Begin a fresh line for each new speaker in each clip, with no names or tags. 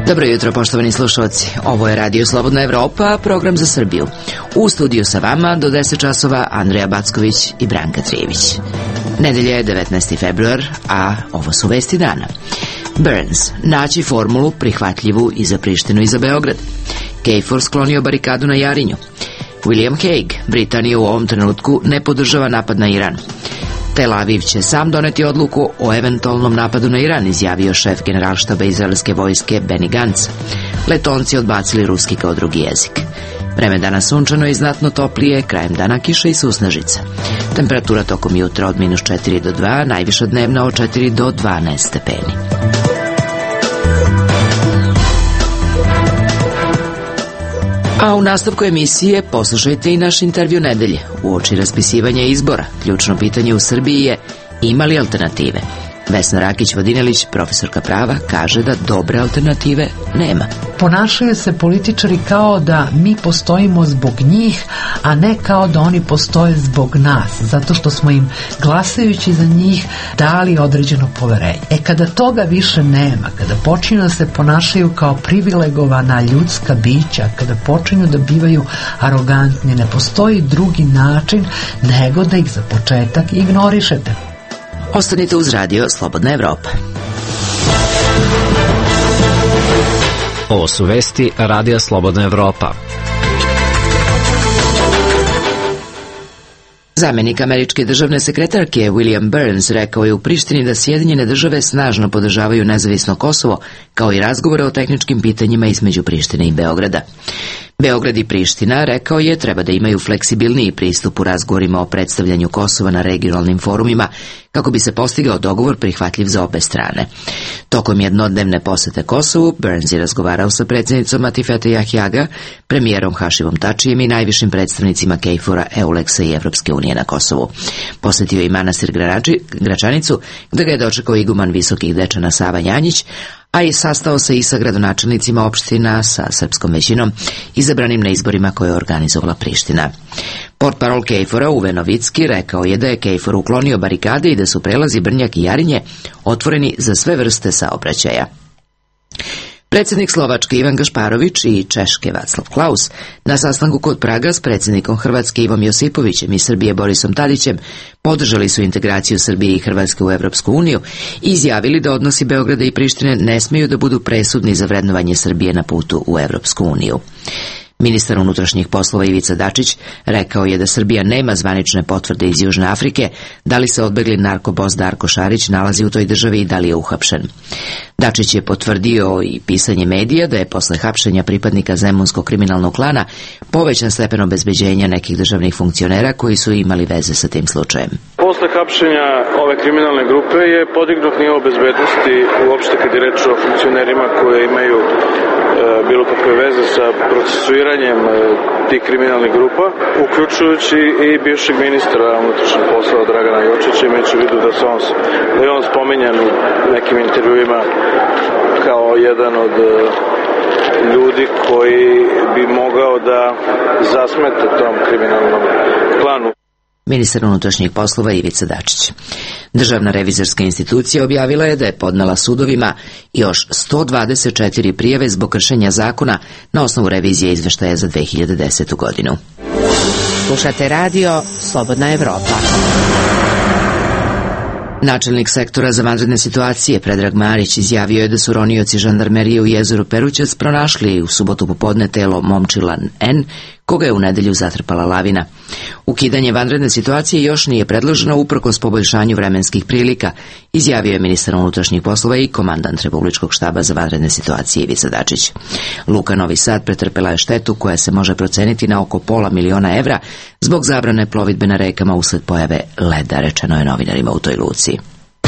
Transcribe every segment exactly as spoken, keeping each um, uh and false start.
Dobro jutro, poštovani slušalci. Ovo je Radio Slobodna Evropa, program za Srbiju. U studiju sa vama do deset časova Andreja Backović i Branka Trijević. Nedelja je devetnaesti februar, a ovo su vesti dana. Burns, naći formulu prihvatljivu i za Prištinu i za Beograd. KFOR sklonio barikadu na Jarinju. William Hague, Britanija u ovom trenutku ne podržava napad na Iran. Tel Aviv će sam doneti odluku o eventualnom napadu na Iran, izjavio šef generalštaba izraelske vojske Benny Gantz. Letonci odbacili ruski kao drugi jezik. Vreme danas sunčano i znatno toplije, krajem dana kiša i susnežica. Temperatura tokom jutra od minus četiri do dva, najviša dnevna od četiri do dvanaest stepeni. A u nastavku emisije poslušajte i naš intervju nedelje. Uoči raspisivanja izbora, ključno pitanje u Srbiji je: ima li alternative? Vesna Rakić-Vodinelić, profesorka prava, kaže da dobre alternative nema.
Ponašaju se političari kao da mi postojimo zbog njih, a ne kao da oni postoje zbog nas, zato što smo im, glasajući za njih, dali određeno poverenje. E kada toga više nema, kada počinju da se ponašaju kao privilegovana ljudska bića, kada počinju da bivaju arogantni, ne postoji drugi način nego da ih za početak ignorišete.
Ostanite uz Radio Slobodna Evropa.
Ovo su vesti Radija Slobodna Evropa.
Zamenik američke državne sekretarke William Burns rekao je u Prištini da Sjedinjene države snažno podržavaju nezavisno Kosovo, kao i razgovore o tehničkim pitanjima između Prištine i Beograda. Beograd i Priština, rekao je, treba da imaju fleksibilniji pristup u razgovorima o predstavljanju Kosova na regionalnim forumima, kako bi se postigao dogovor prihvatljiv za obe strane. Tokom jednodnevne posete Kosovu, Burns je razgovarao sa predsjednicom Atifete Jahjaga, premijerom Hašimom Tačijem i najvišim predstavnicima KFOR-a, EULEX-a i Evropske unije na Kosovu. Posetio je i manastir Gračanicu, gde ga je dočekao iguman Visokih Dečana Sava Janjić, a i sastao se i sa gradonačelnicima opština sa srpskom većinom, izabranim na izborima koje je organizovala Priština. Portparol KFOR-a Uwe Novicki rekao je da je KFOR uklonio barikade i da su prelazi Brnjak i Jarinje otvoreni za sve vrste saobraćaja. Predsjednik Slovačke Ivan Gašparović i Češke Václav Klaus na sastanku kod Praga s predsjednikom Hrvatske Ivom Josipovićem i Srbije Borisom Tadićem podržali su integraciju Srbije i Hrvatske u Evropsku uniju i izjavili da odnosi Beograda i Prištine ne smiju da budu presudni za vrednovanje Srbije na putu u Evropsku uniju. Ministar unutrašnjih poslova Ivica Dačić rekao je da Srbija nema zvanične potvrde iz Južne Afrike da li se odbegli narkobos Darko Šarić nalazi u toj državi i da li je uhapšen. Dačić je potvrdio i pisanje medija da je posle hapšenja pripadnika zemunskog kriminalnog klana povećan stepen obezbeđenja nekih državnih funkcionera koji su imali veze sa tim slučajem.
Posle hapšenja ove kriminalne grupe je podignut nivo bezbednosti uopšte kad je reč o funkcionerima koje imaju e, bilo kakve veze sa procesuiranjem e, tih kriminalnih grupa, uključujući i bivšeg ministra unutrašnjih poslova Dragana Jočića, imajući u vidu da, se on, da je on spominjan u nekim intervjuima kao jedan od e, ljudi koji bi mogao da zasmete tom kriminalnom klanu.
Ministar unutrašnjih poslova Ivica Dačić. Državna revizorska institucija objavila je da je podnela sudovima još sto dvadeset četiri prijave zbog kršenja zakona na osnovu revizije izveštaja za dve hiljade desetu godinu.
Slušate Radio Slobodna Evropa.
Načelnik sektora za vanredne situacije Predrag Marić izjavio je da su ronioci žandarmerije u jezeru Perućac pronašli u subotu popodne telo momčila N, koga je u nedelju zatrpala lavina. Ukidanje vanredne situacije još nije predloženo uprkos poboljšanju vremenskih prilika, izjavio je ministar unutrašnjih poslova i komandant Republičkog štaba za vanredne situacije Ivica Dačić. Luka Novi Sad pretrpela je štetu koja se može proceniti na oko pola miliona evra zbog zabrane plovidbe na rekama usled pojave leda, rečeno je novinarima u toj luci.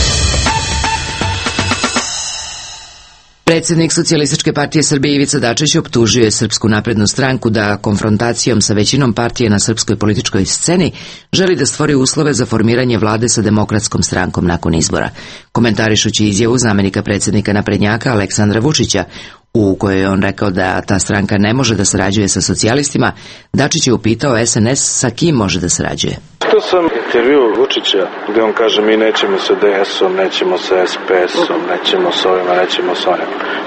Predsjednik Socijalističke partije Srbije Ivica Dačić optužio je Srpsku naprednu stranku da konfrontacijom sa većinom partije na srpskoj političkoj sceni želi da stvori uslove za formiranje vlade sa Demokratskom strankom nakon izbora. Komentarišući izjavu zamenika predsjednika naprednjaka Aleksandra Vučića, u kojoj je on rekao da ta stranka ne može da sarađuje sa socijalistima, Dačić je upitao S N S sa kim može da sarađuje.
Čitao sam intervju Vučića gde on kaže mi nećemo sa D S-om, nećemo sa S P S-om, nećemo s ovima, nećemo s onima.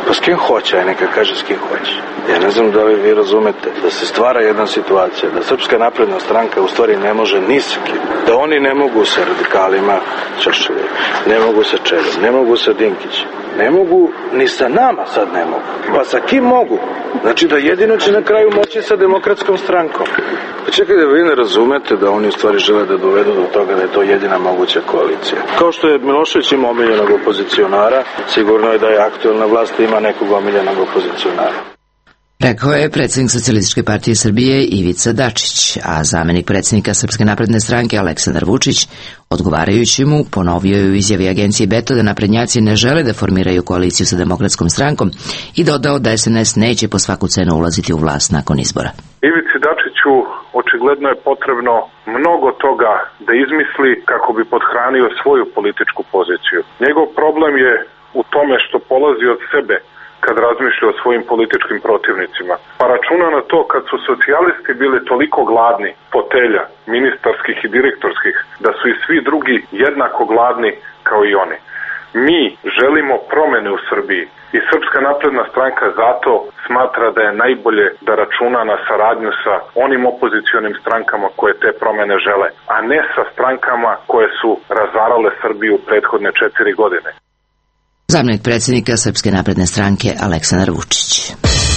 Pa s kim hoće, aj neka kaže s kim hoće. Ja ne znam da li vi razumete da se stvara jedna situacija, da Srpska napredna stranka u stvari ne može ni s kim. Da oni ne mogu sa radikalima Šešeljem, ne mogu sa Čeljom, ne mogu sa Dinkićem, ne mogu ni sa nama sad ne mogu. Pa sa kim mogu? Znači da jedino će na kraju moći sa Demokratskom strankom. Pa čekaj, da vi ne razumete da oni u stvari žele da dovedu do toga da je to jedina moguća koalicija. Kao što je Milošević ima omiljenog opozicionara, sigurno je da je aktuelna vlast ima nekog omiljenog opozicionara.
Rekao je predsjednik Socijalističke partije Srbije Ivica Dačić, a zamenik predsjednika Srpske napredne stranke Aleksandar Vučić, odgovarajući mu, ponovio je u izjavi agencije Beta da naprednjaci ne žele da formiraju koaliciju sa Demokratskom strankom i dodao da S N S neće po svaku cenu ulaziti u vlast nakon izbora.
Ivici Dačiću očigledno je potrebno mnogo toga da izmisli kako bi podhranio svoju političku poziciju. Njegov problem je u tome što polazi od sebe kad razmišlja o svojim političkim protivnicima. Pa računa na to kad su socijalisti bili toliko gladni fotelja, ministarskih i direktorskih, da su i svi drugi jednako gladni kao i oni. Mi želimo promene u Srbiji i Srpska napredna stranka zato smatra da je najbolje da računa na saradnju sa onim opozicionim strankama koje te promene žele, a ne sa strankama koje su razarale Srbiju prethodne četiri godine.
Zamenik predsjednika Srpske napredne stranke Aleksandar Vučić.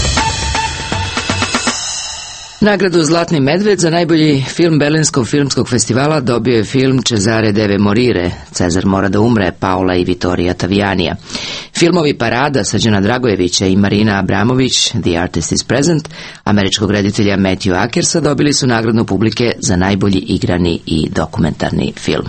Nagradu Zlatni medved za najbolji film Berlinskog filmskog festivala dobio je film Cesare deve morire, Cezar mora da umre, Paola i Vittorija Tavijanija. Filmovi Parada Srđana Dragojevića i Marina Abramović, The Artist is Present, američkog reditelja Matthew Ackersa, dobili su nagradu publike za najbolji igrani i dokumentarni film.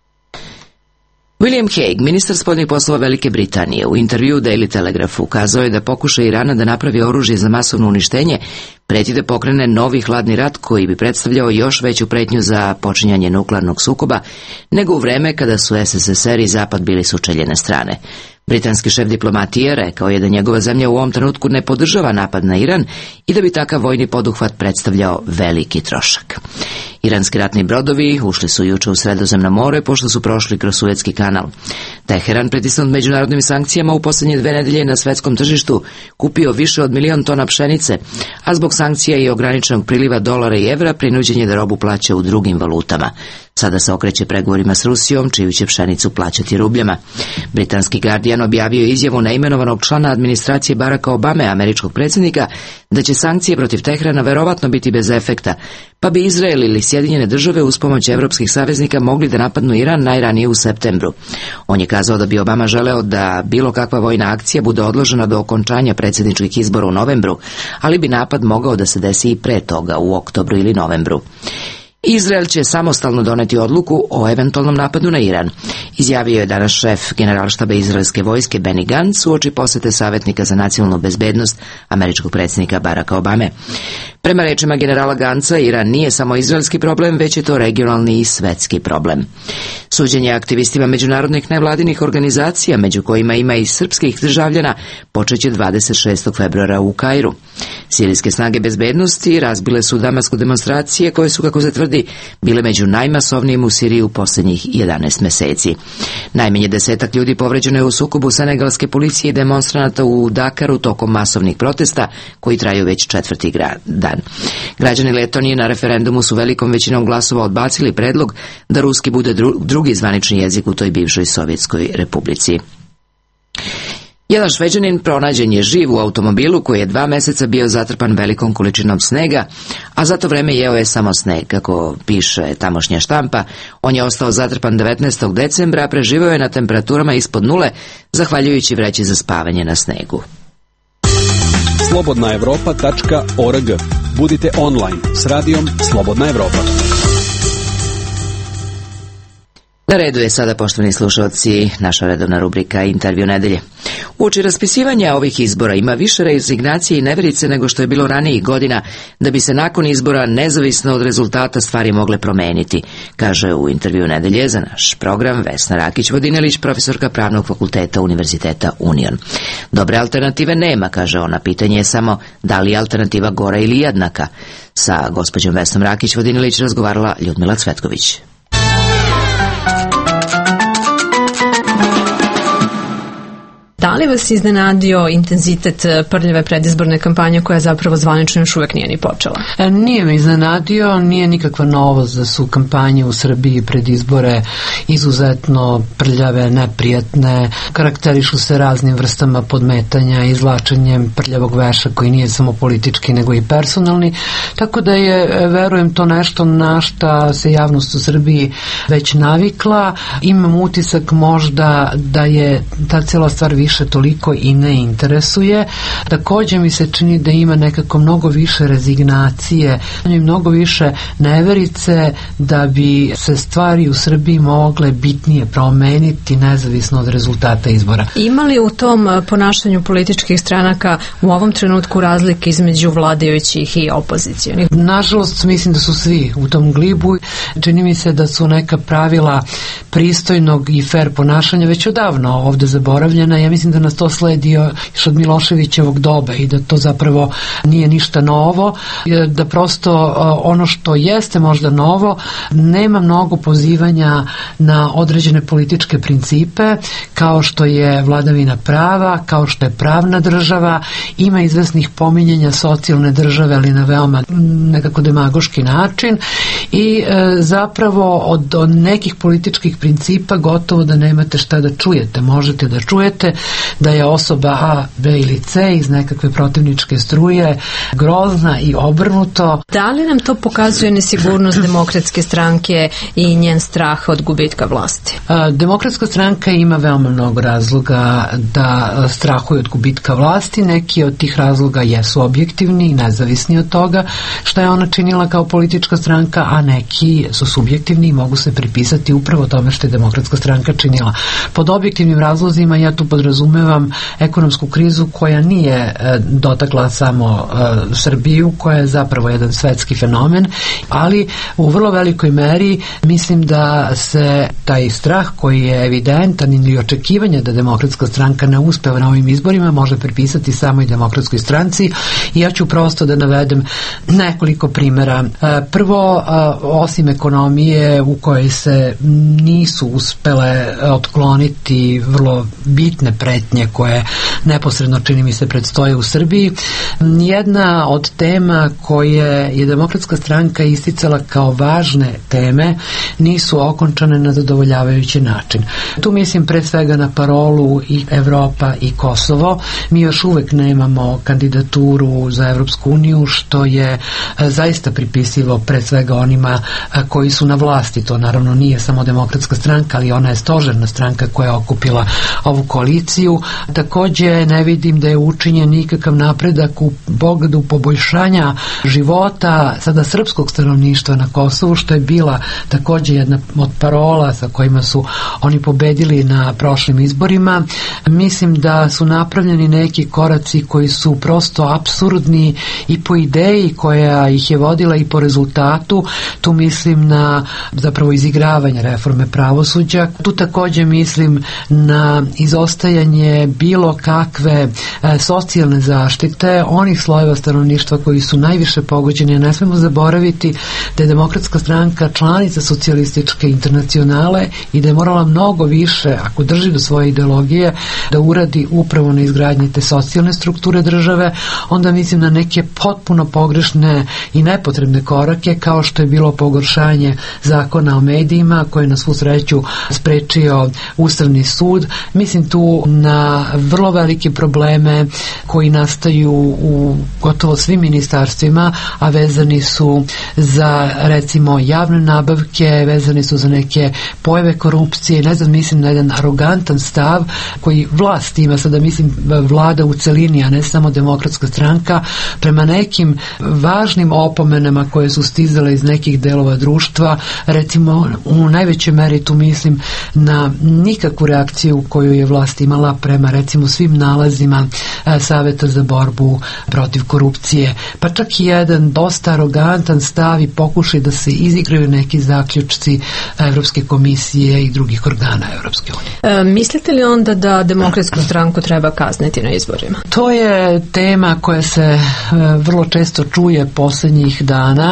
William Hague, ministar spoljnih poslova Velike Britanije, u intervju Daily Telegraph ukazao je da pokušaj Irana da napravi oružje za masovno uništenje preti da pokrene novi hladni rat koji bi predstavljao još veću pretnju za počinjanje nuklearnog sukoba nego u vreme kada su S S S R i Zapad bili sučeljene strane. Britanski šef diplomatije rekao je da njegova zemlja u ovom trenutku ne podržava napad na Iran i da bi takav vojni poduhvat predstavljao veliki trošak. Iranski ratni brodovi ušli su juče u Sredozemno more pošto su prošli kroz Suetski kanal. Teheran, pritisnut međunarodnim sankcijama, u posljednje dve nedelje na svetskom tržištu kupio više od milion tona pšenice, a zbog sankcija i ograničenog priliva dolara i evra prinuđen je da robu plaća u drugim valutama. Sada se okreće pregovorima s Rusijom, čiju će pšenicu plaćati rubljama. Britanski Guardian objavio izjavu neimenovanog člana administracije Baracka Obame, američkog predsjednika, da će sankcije protiv Teherana verovatno biti bez efekta, pa bi Izrael ili Sjedinjene države uz pomoć evropskih saveznika mogli da napadnu Iran najranije u septembru. On je kazao da bi Obama želeo da bilo kakva vojna akcija bude odložena do okončanja predsjedničkih izbora u novembru, ali bi napad mogao da se desi i pre toga, u oktobru ili novembru. Izrael će samostalno doneti odluku o eventualnom napadu na Iran, izjavio je danas šef generalštaba izraelske vojske Benny Gantz uoči posete savjetnika za nacionalnu bezbednost američkog predsjednika Baracka Obame. Prema rečima generala Gantza, Iran nije samo izraelski problem, već je to regionalni i svetski problem. Suđenje aktivistima međunarodnih nevladinih organizacija, među kojima ima i srpskih državljana, počeće dvadeset šestog februara u Kairu. Sirijske snage bezbednosti razbile su u Damasku demonstracije koje su, kako se tvrdi, bile među najmasovnijim u Siriji u posljednjih jedanaest meseci. Najmanje desetak ljudi povređeno je u sukobu senegalske policije i demonstranata u Dakaru tokom masovnih protesta koji traju već četvrti dan. Građani Letonije na referendumu su velikom većinom glasova odbacili predlog da ruski bude dru drugi zvanični jezik u toj bivšoj Sovjetskoj republici. Jedan Šveđanin pronađen je živ u automobilu koji je dva meseca bio zatrpan velikom količinom snega, a za to vreme jeo je samo sneg, kako piše tamošnja štampa. On je ostao zatrpan devetnaestog decembra, a preživio je na temperaturama ispod nule, zahvaljujući vreći za spavanje na snegu.
slobodna evropa tačka org. Budite online s radijom Slobodna Evropa.
Na redu je sada, poštovani slušalci, naša redovna rubrika Intervju nedelje. Uoči raspisivanja ovih izbora ima više rezignacije i neverice nego što je bilo ranijih godina da bi se nakon izbora, nezavisno od rezultata, stvari mogle promeniti, kaže u Intervju nedelje za naš program Vesna Rakić-Vodinelić, profesorka Pravnog fakulteta Univerziteta Union. Dobre alternative nema, kaže ona, pitanje je samo da li je alternativa gora ili jednaka. Sa gospođom Vesnom Rakić-Vodinelić razgovarala Ljudmila Cvetković.
Da li vas iznenadio intenzitet prljave predizborne kampanje koja zapravo zvanično još uvek nije ni počela?
E, nije me iznenadio, nije nikakva novost da su kampanje u Srbiji pred izbore izuzetno prljave, neprijatne, karakterišu se raznim vrstama podmetanja, izvlačenjem prljavog veša koji nije samo politički nego i personalni, tako da je, verujem, to nešto na šta se javnost u Srbiji već navikla. Imam utisak možda da je ta cijela stvar više toliko i ne interesuje. Također mi se čini da ima nekako mnogo više rezignacije i mnogo više neverice da bi se stvari u Srbiji mogle bitnije promeniti nezavisno od rezultata izbora.
Ima li u tom ponašanju političkih stranaka u ovom trenutku razlike između vladajućih i opozicionih?
Nažalost, mislim da su svi u tom glibu. Čini mi se da su neka pravila pristojnog i fair ponašanja već odavno ovde zaboravljena. Ja mislim da nas to sledi još od Miloševićevog doba i da to zapravo nije ništa novo, da prosto ono što jeste možda novo, nema mnogo pozivanja na određene političke principe, kao što je vladavina prava, kao što je pravna država, ima izvesnih pominjanja socijalne države, ali na veoma nekako demagoški način i e, zapravo od, od nekih političkih principa gotovo da nemate šta da čujete. Možete da čujete da je osoba A, B ili C iz nekakve protivničke struje grozna i obrnuto.
Da li nam to pokazuje nesigurnost Demokratske stranke i njen strah od gubitka vlasti?
A, Demokratska stranka ima veoma mnogo razloga da strahuje od gubitka vlasti. Neki od tih razloga jesu objektivni i nezavisni od toga što je ona činila kao politička stranka, a neki su subjektivni i mogu se pripisati upravo tome što je Demokratska stranka činila. Pod objektivnim razlozima ja tu podrazumevam ekonomsku krizu koja nije e, dotakla samo e, Srbiju, koja je zapravo jedan svetski fenomen, ali u vrlo velikoj meri mislim da se taj strah koji je evidentan ili očekivanje da Demokratska stranka ne uspeva na ovim izborima može pripisati samo i Demokratskoj stranci i ja ću prosto da navedem nekoliko primjera. E, prvo, e, osim ekonomije u kojoj se nisu uspele otkloniti vrlo bitne pretnje koje neposredno, čini mi se, predstoje u Srbiji. Jedna od tema koje je Demokratska stranka isticala kao važne teme nisu okončane na zadovoljavajući način. Tu mislim pre svega na parolu i Evropa i Kosovo. Mi još uvek nemamo kandidaturu za Evropsku uniju, što je zaista pripisivo pre svega onima koji su na vlasti. To naravno nije samo Demokratska stranka, ali ona je stožerna stranka koja je okupila ovu koaliciju. Takođe ne vidim da je učinjen nikakav napredak u pogledu poboljšanja života sada srpskog stanovništva na Kosovu, što je bila takođe jedna od parola sa kojima su oni pobedili na prošlim izborima. Mislim da su napravljeni neki koraci koji su prosto apsurdni i po ideji koja ih je vodila i po rezultatu. Tu mislim na zapravo izigravanje reforme pravosuđa. Tu takođe mislim na izostajanje bilo kakve e, socijalne zaštite onih slojeva stanovništva koji su najviše pogođeni. Ne smemo zaboraviti da je Demokratska stranka članica socijalističke internacionale i da je morala mnogo više, ako drži do svoje ideologije, da uradi upravo na izgradnji te socijalne strukture države. Onda mislim na neke potpuno pogrešne i nepotrebne korake, kao što je bilo pogoršanje zakona o medijima koje na svu sreću sprečio Ustavni sud. Mislim tu na vrlo velike probleme koji nastaju u gotovo svim ministarstvima, a vezani su za recimo javne nabavke, vezani su za neke pojave korupcije. Ne znam, mislim na jedan arogantan stav koji vlast ima, sada mislim vlada u celini, a ne samo Demokratska stranka, prema nekim važnim opomenama koje su stizale iz nekih delova društva. Recimo u najvećoj meri tu mislim na nikakvu reakciju koju je vlast imala prema recimo svim nalazima Saveta za borbu protiv korupcije, pa čak i jedan dosta arogantan stav i pokušaj da se izigraju neki zaključci Evropske komisije i drugih organa Evropske unije.
E, mislite li onda da Demokratsku stranku treba kazniti na izborima?
To je tema koja se e, vrlo često čuje poslednjih dana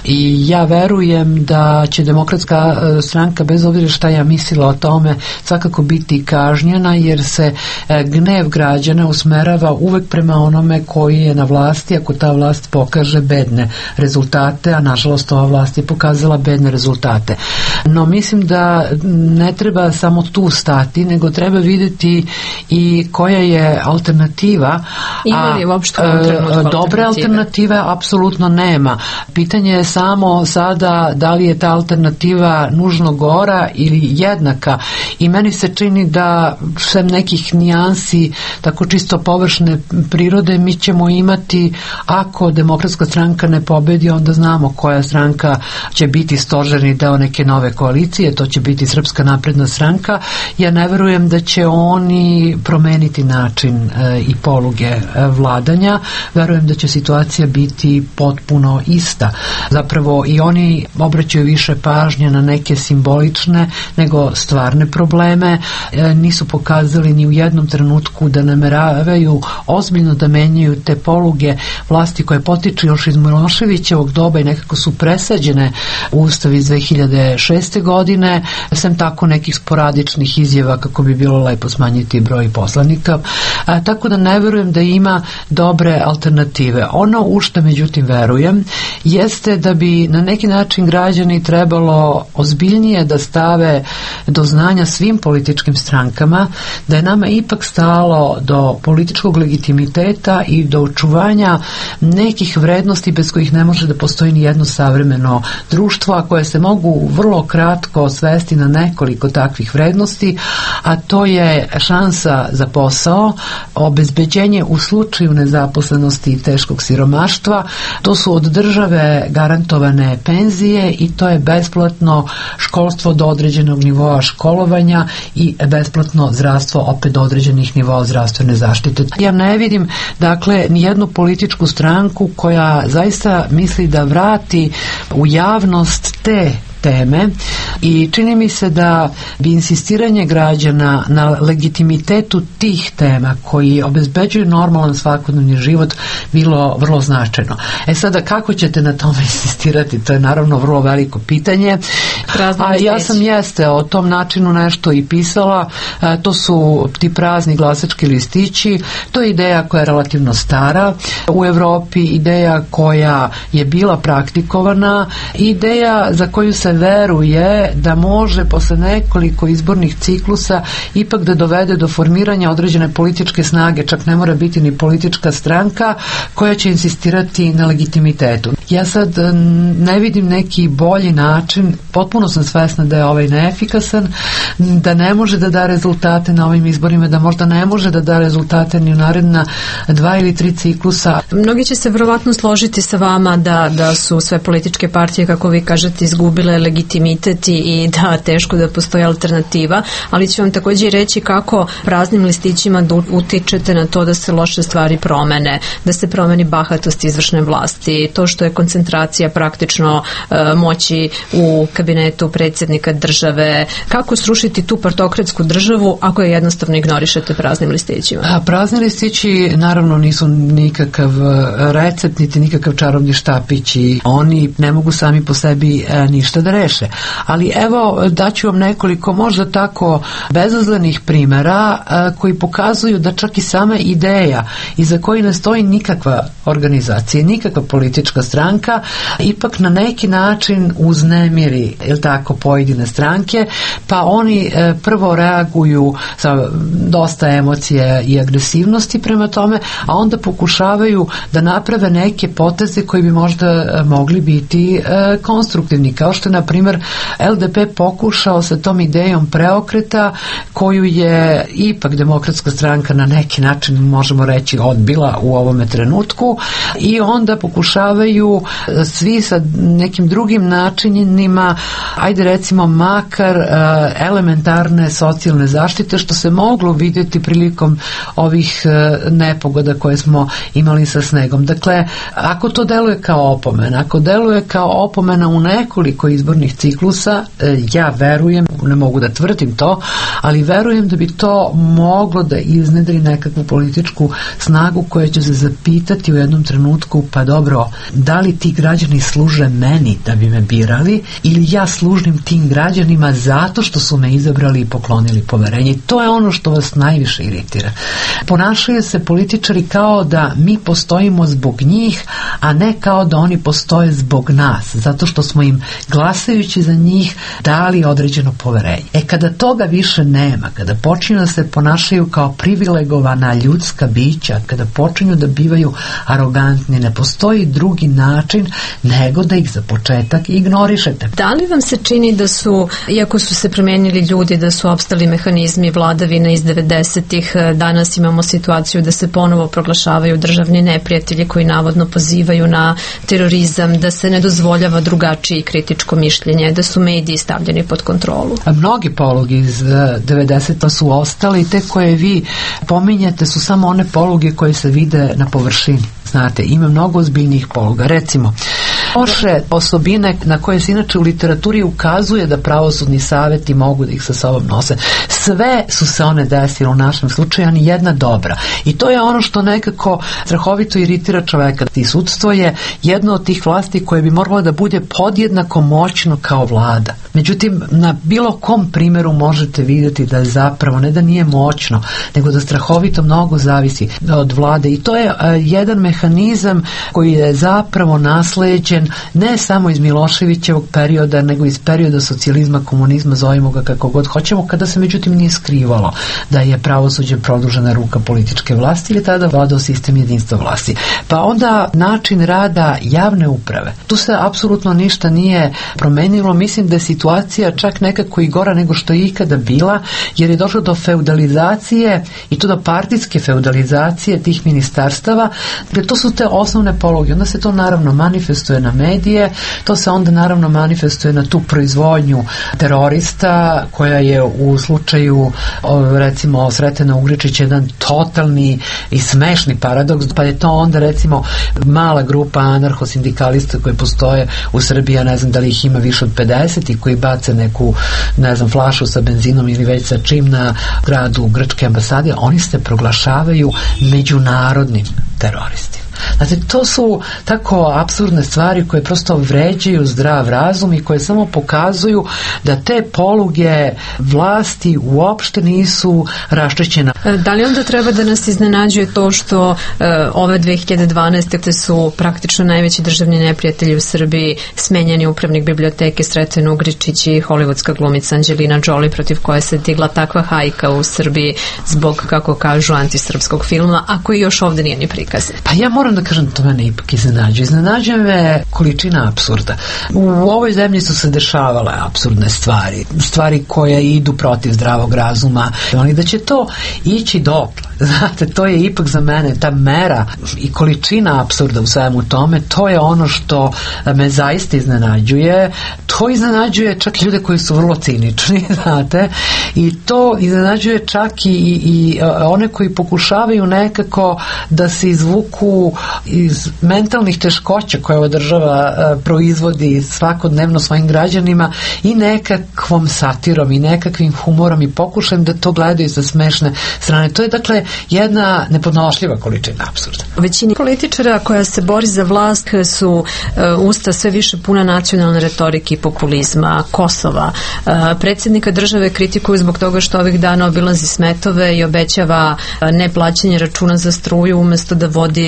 i ja verujem da će Demokratska stranka, bez obzira šta ja mislila o tome, svakako biti kažnjena, jer se e, gnev građana usmerava uvek prema onome koji je na vlasti, ako ta vlast pokaže bedne rezultate, a nažalost ova vlast je pokazala bedne rezultate. No mislim da ne treba samo tu stati, nego treba vidjeti i koja je alternativa.
Ima li uopšte alternativa?
Dobre alternative apsolutno nema. Pitanje je samo sada da li je ta alternativa nužno gora ili jednaka, i meni se čini da sem nekih nijansi tako čisto površne prirode mi ćemo imati, ako Demokratska stranka ne pobedi, onda znamo koja stranka će biti stožerni deo neke nove koalicije, to će biti Srpska napredna stranka. Ja ne verujem da će oni promeniti način e, i poluge e, vladanja, verujem da će situacija biti potpuno ista. Zapravo i oni obraćaju više pažnje na neke simbolične nego stvarne probleme, e, nisu pokazali ni u jednom trenutku da nameravaju ozbiljno da menjaju te poluge vlasti koje potiču još iz Miloševićevog doba i nekako su presađene u Ustav iz dve hiljade šeste. godine, sem tako nekih sporadičnih izjava kako bi bilo lepo smanjiti broj poslanika. A, tako da ne verujem da ima dobre alternative. Ono u što međutim verujem jeste da bi na neki način građani trebalo ozbiljnije da stave do znanja svim političkim strankama da je nama ipak stalo do političkog legitimiteta i do očuvanja nekih vrednosti bez kojih ne može da postoji ni jedno savremeno društvo, a koje se mogu vrlo kratko svesti na nekoliko takvih vrednosti, a to je šansa za posao, obezbeđenje u slučaju nezaposlenosti i teškog siromaštva, to su od države garantovane penzije i to je besplatno školstvo do određenog nivoa školovanja i besplatno zdravstvo opet do određenih nivoa zdravstvene zaštite. Ja ne vidim, dakle, nijednu političku stranku koja zaista misli da vrati u javnost te teme i čini mi se da bi insistiranje građana na legitimitetu tih tema koji obezbeđuju normalan svakodnevni život bilo vrlo značajno. E sada, kako ćete na tome insistirati? To je naravno vrlo veliko pitanje. A ja sam jeste o tom načinu nešto i pisala. A, to su ti prazni glasački listići. To je ideja koja je relativno stara u Evropi, ideja koja je bila praktikovana, ideja za koju se veruje da može posle nekoliko izbornih ciklusa ipak da dovede do formiranja određene političke snage, čak ne mora biti ni politička stranka koja će insistirati na legitimitetu. Ja sad ne vidim neki bolji način, potpuno sam svesna da je ovaj neefikasan, da ne može da da rezultate na ovim izborima, da možda ne može da da rezultate ni u naredna dva ili tri ciklusa.
Mnogi će se verovatno složiti sa vama da, da su sve političke partije, kako vi kažete, izgubile legitimitet i da teško da postoji alternativa, ali ću vam također reći kako praznim listićima da utičete na to da se loše stvari promene, da se promeni bahatost izvršne vlasti, to što je koncentracija praktično e, moći u kabinetu predsjednika države, kako srušiti tu partokratsku državu ako je jednostavno ignorišete praznim listićima?
A prazni listići naravno nisu nikakav recept, niti nikakav čarobni štapić i oni ne mogu sami po sebi e, ništa da reše. Ali evo, daću vam nekoliko možda tako bezazlenih primjera a, koji pokazuju da čak i sama ideja iza koji ne stoji nikakva organizacija, nikakva politička stranka, ipak na neki način uznemiri, jel tako, pojedine stranke, pa oni e, prvo reaguju sa dosta emocije i agresivnosti prema tome, a onda pokušavaju da naprave neke poteze koji bi možda e, mogli biti e, konstruktivni, kao što je na na primjer, L D P pokušao sa tom idejom preokreta koju je ipak Demokratska stranka na neki način, možemo reći, odbila u ovome trenutku, i onda pokušavaju svi sa nekim drugim načinima, ajde recimo makar uh, elementarne socijalne zaštite, što se moglo vidjeti prilikom ovih uh, nepogoda koje smo imali sa snegom. Dakle, ako to deluje kao opomena, ako deluje kao opomena u nekoliko izbornih ciklusa, uh, ja verujem, ne mogu da tvrdim to, ali verujem da bi to moglo da iznedri nekakvu političku snagu koja će se zapitati u jednom trenutku, pa dobro, da li ti građani služe meni da bi me birali, ili ja služim tim građanima zato što su me izabrali i poklonili poverenje. I to je ono što vas najviše iritira. Ponašaju se političari kao da mi postojimo zbog njih, a ne kao da oni postoje zbog nas, zato što smo im glasajući za njih dali određeno poverenje. E kada toga više nema, kada počinju da se ponašaju kao privilegovana ljudska bića, kada počinju da bivaju arogantni, ne postoji drugi način nego da ih za početak ignorišete.
Da li vam se čini da su, iako su se promijenili ljudi, da su opstali mehanizmi vladavine iz devedesetih, danas imamo situaciju da se ponovo proglašavaju državni neprijatelji koji navodno pozivaju na terorizam, da se ne dozvoljava drugačije kritičko mišljenje, da su mediji stavljeni pod kontrolu?
A mnogi poluge iz devedeseta su ostali i te koje vi pominjete su samo one poluge koje se vide na površini. Znate, ima mnogo ozbiljnijih poluga. Recimo, loše osobine na koje se inače u literaturi ukazuje da pravosudni savjeti mogu da ih sa sobom nose. Sve su se one desile u našem slučaju, a ni jedna dobra. I to je ono što nekako strahovito iritira čoveka. I sudstvo je jedno od tih vlasti koje bi moralo da bude podjednako moćno kao vlada. Međutim, na bilo kom primjeru možete vidjeti da je zapravo ne da nije moćno, nego da strahovito mnogo zavisi od vlade. I to je uh, jedan mehanizam koji je zapravo nasleđen ne samo iz Miloševićevog perioda, nego iz perioda socijalizma, komunizma, zovimo ga kako god hoćemo, kada se međutim nije skrivalo da je pravosuđe produžena ruka političke vlasti ili tada vladao sistem jedinstva vlasti. Pa onda način rada javne uprave. Tu se apsolutno ništa nije promenilo. Mislim da je situacija čak nekako i gora nego što je ikada bila, jer je došlo do feudalizacije i to do partijske feudalizacije tih ministarstava. Dakle, to su te osnovne poluge. Onda se to naravno manifestuje na medije, to se onda naravno manifestuje na tu proizvodnju terorista koja je u slučaju recimo Sretena Ugričića jedan totalni i smešni paradoks, pa je to onda recimo mala grupa anarcho-sindikalista koji postoje u Srbiji, ja ne znam da li ih ima više od pedeset i koji bace neku, ne znam, flašu sa benzinom ili već sa čim na gradu grčke ambasade, oni se proglašavaju međunarodnim teroristima. Znači, to su tako apsurdne stvari koje prosto vređaju zdrav razum i koje samo pokazuju da te poluge vlasti uopšte nisu raščišćene.
Da li onda treba da nas iznenađuje to što e, ove dve hiljade dvanaeste. su praktično najveći državni neprijatelji u Srbiji smenjeni upravnik biblioteke Sreten Ugričić i hollywoodska glumica Angelina Jolie, protiv koje se digla takva hajka u Srbiji zbog, kako kažu, antisrpskog filma, a koji još ovdje nije ni prikazan?
Pa ja moram da kažem, to mene ipak iznenađuje. Iznenađuje me količina apsurda. U ovoj zemlji su se dešavale apsurdne stvari. Stvari koje idu protiv zdravog razuma. Ali da će to ići dotle. Znate, to je ipak za mene ta mera i količina apsurda u svemu tome, to je ono što me zaista iznenađuje. To iznenađuje čak ljude koji su vrlo cinični, znate, i to iznenađuje čak i, i, i one koji pokušavaju nekako da se izvuku iz mentalnih teškoća koje ova država uh, proizvodi svakodnevno svojim građanima i nekakvom satirom i nekakvim humorom i pokušajem da to gledaju sa smešne strane. To je dakle jedna nepodnošljiva količina apsurda.
Većini političara koja se bori za vlast su uh, usta sve više puna nacionalne retorike i populizma, Kosova. Uh, predsjednika države kritikuju zbog toga što ovih dana obilazi smetove i obećava uh, neplaćanje računa za struju umjesto da vodi državu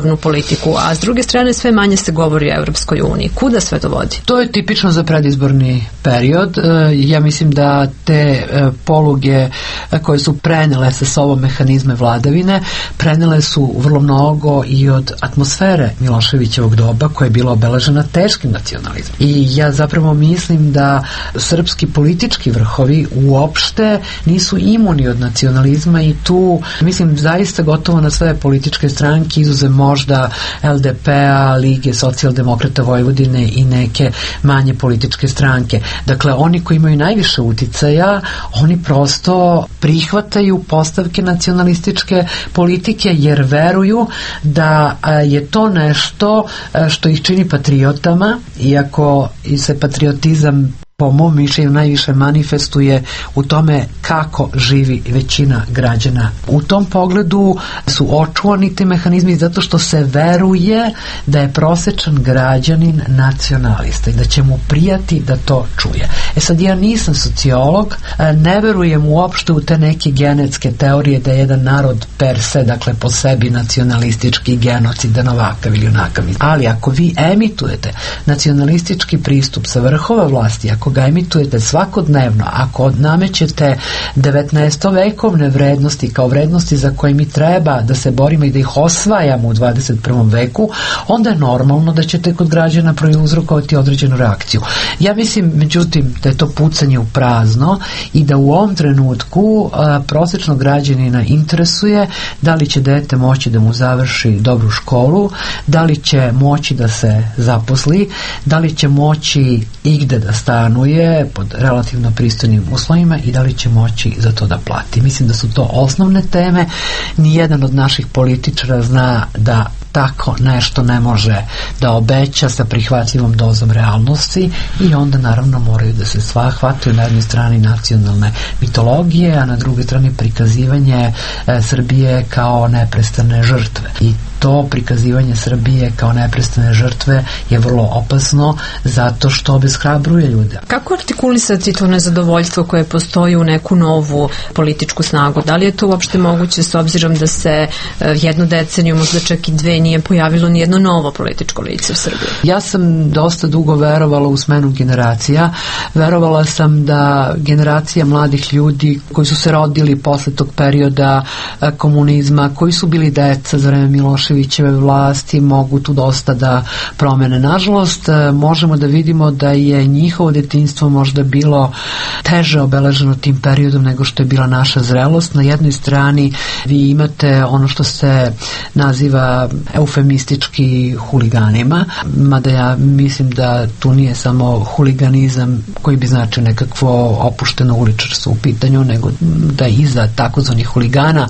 spoljnu politiku, a s druge strane sve manje se govori o Evropskoj uniji. Kuda sve to vodi?
To je tipično za predizborni period. Ja mislim da te poluge koje su prenele sa sobom mehanizme vladavine, prenele su vrlo mnogo i od atmosfere Miloševićevog doba koja je bila obeležena teškim nacionalizmom. I ja zapravo mislim da srpski politički vrhovi uopšte nisu imuni od nacionalizma i tu mislim zaista gotovo na sve političke stranke, izuzev možda el de pe-a, Lige socijaldemokrata Vojvodine i neke manje političke stranke. Dakle, oni koji imaju najviše uticaja, oni prosto prihvataju postavke nacionalističke politike jer veruju da je to nešto što ih čini patriotama, iako se patriotizam po mom mišljenju najviše manifestuje u tome kako živi većina građana. U tom pogledu su očuvani ti mehanizmi zato što se veruje da je prosečan građanin nacionalista i da će mu prijati da to čuje. E sad, ja nisam sociolog, ne verujem uopšte u te neke genetske teorije da je jedan narod per se, dakle po sebi nacionalistički, genocidan, ovakav ili onakav. Ali ako vi emitujete nacionalistički pristup sa vrhova vlasti, ako ga emitujete svakodnevno, ako namećete devetnaestovekovne vrednosti kao vrednosti za koje mi treba da se borimo i da ih osvajamo u dvadeset prvom veku, onda je normalno da ćete kod građana prouzrokovati određenu reakciju. Ja mislim, međutim, da je to pucanje u prazno i da u ovom trenutku a, prosječnog građanina interesuje da li će dete moći da mu završi dobru školu, da li će moći da se zaposli, da li će moći igde da stanuje pod relativno pristojnim uslovima i da li će moći za to da plati. Mislim da su to osnovne teme. Nijedan od naših političara zna da tako nešto ne može da obeća sa prihvatljivom dozom realnosti i onda naravno moraju da se sva hvataju na jednoj strani nacionalne mitologije, a na drugoj strani prikazivanje e, Srbije kao neprestane žrtve. I to prikazivanje Srbije kao neprestane žrtve je vrlo opasno zato što obeshrabruje ljude.
Kako artikulisati to nezadovoljstvo koje postoji u neku novu političku snagu? Da li je to uopšte moguće s obzirom da se jednu deceniju, možda čak i dve, nije pojavilo ni jedno novo političko lice u Srbiji?
Ja sam dosta dugo verovala u smenu generacija. Verovala sam da generacija mladih ljudi koji su se rodili posle tog perioda komunizma, koji su bili deca za vreme Miloševićeve vlasti, mogu tu dosta da promene. Nažalost, možemo da vidimo da je njihovo detinjstvo možda bilo teže obeleženo tim periodom nego što je bila naša zrelost. Na jednoj strani vi imate ono što se naziva eufemistički huliganima, mada ja mislim da tu nije samo huliganizam koji bi značio nekakvo opušteno uličarstvo u pitanju, nego da iza takozvanih huligana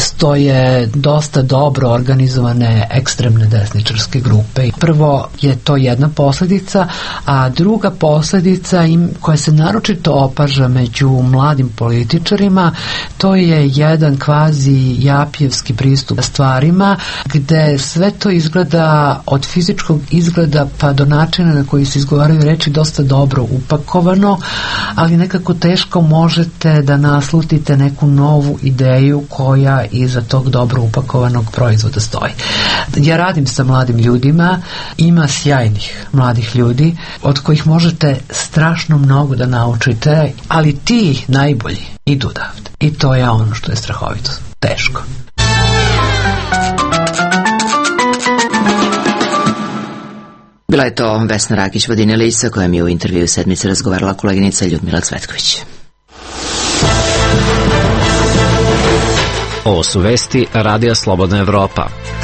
stoje dosta dobro organizovane ekstremne desničarske grupe. Prvo je to jedna posljedica, a druga posljedica im, koja se naročito opaža među mladim političarima, to je jedan kvazi japijevski pristup stvarima, gde sve to izgleda od fizičkog izgleda pa do načina na koji se izgovaraju reči dosta dobro upakovano, ali nekako teško možete da naslutite neku novu ideju koja iza tog dobro upakovanog proizvoda stoji. Ja radim sa mladim ljudima, ima sjajnih mladih ljudi od kojih možete strašno mnogo da naučite, ali ti najbolji idu odavde. I to je ono što je strahovito teško.
Bila je to Vesna Rakić-Vodinelić sa kojom je u intervju sedmice razgovarala koleginica Ljudmila Cvetković.
Ovo su vesti Radija Slobodna Evropa.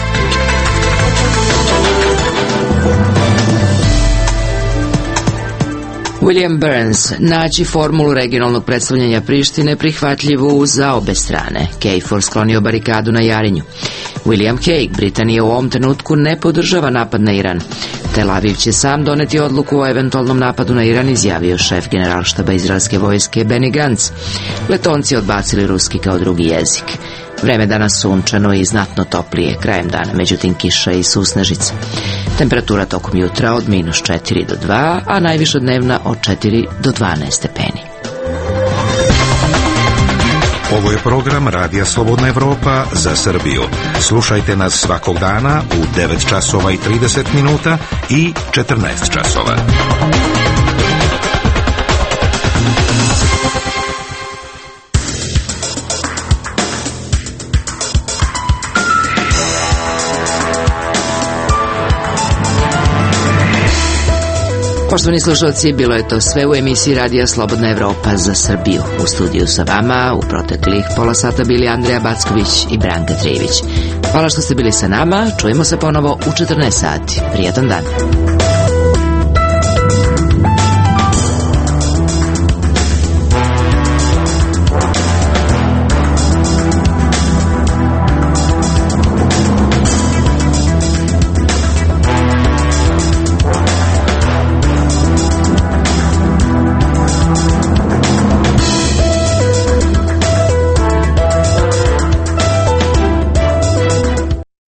William Burns, naći formulu regionalnog predstavljanja Prištine prihvatljivu za obe strane. KFOR sklonio barikadu na Jarinju. William Hague, Britanija u ovom trenutku ne podržava napad na Iran. Tel Aviv će sam doneti odluku o eventualnom napadu na Iran, izjavio šef generalštaba izraelske vojske Benny Gantz. Letonci odbacili ruski kao drugi jezik. Vreme danas sunčano i znatno toplije, krajem dana međutim kiša i susnežice. Temperatura tokom jutra od minus četiri do dva, a najviša dnevna od četiri do dvanaest stepeni.
Ovo je program Radija Slobodna Evropa za Srbiju. Slušajte nas svakog dana u devet časova i trideset minuta i četrnaest časova.
Poštovani slušalci, bilo je to sve u emisiji Radija Slobodna Evropa za Srbiju. U studiju sa vama u proteklih pola sata bili Andreja Backović i Branka Trijević. Hvala što ste bili sa nama, čujemo se ponovo u četrnaest sati. Prijatan dan.